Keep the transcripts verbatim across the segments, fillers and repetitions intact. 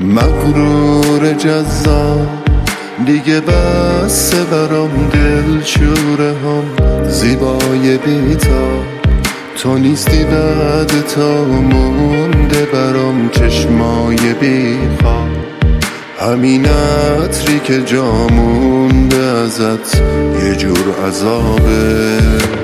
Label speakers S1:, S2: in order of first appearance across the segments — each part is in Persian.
S1: مغرور جذاب دیگه بسه برام، دل شوره هم زیبای بیتا تو نیستی، بعد تا مونده برام چشمای بیخواب. همین عطری که جا مونده ازت یه جور عذابه.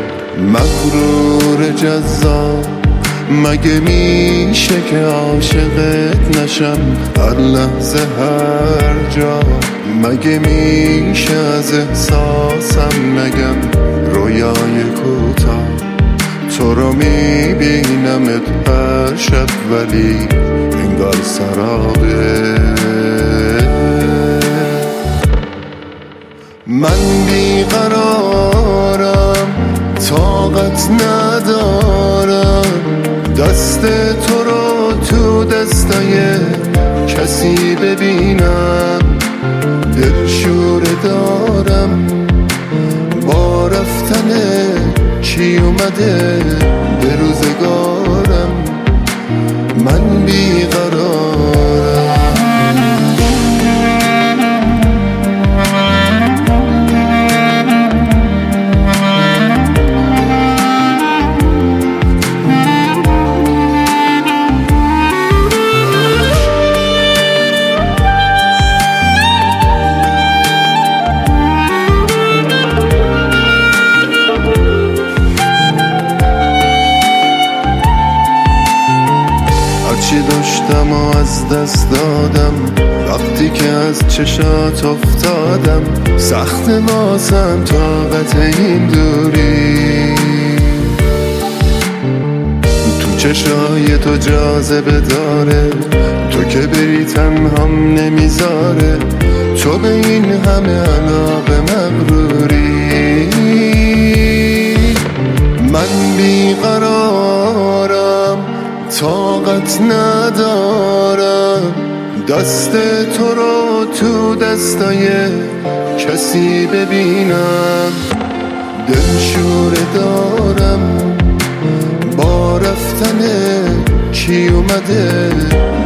S1: مغرور جذاب مگه میشه که عاشقت نشم هر لحظه هر جا؟ مگه میشه از احساسم نگم رویای کوتاه؟ تو رو میبینمت هر شب ولی انگار سرابه. من بیقرارم، طاقت ندارم دست تو رو تو دستای کسی ببینم. دل شوره دارم با رفتن چی اومده به روزگارم. من بیقرارم. چی داشتم و از دست دادم وقتی که از چشات افتادم. سخت واسم طاقت این دوری، تو چشای تو جاذبه داره، تو که بری تنهام نمیذاره. تو به این همه علاقه مغروری. من بیقرارم، طاقت ندارم دست تو رو تو دستای کسی ببینم. دل شوره دارم با رفتن چی اومده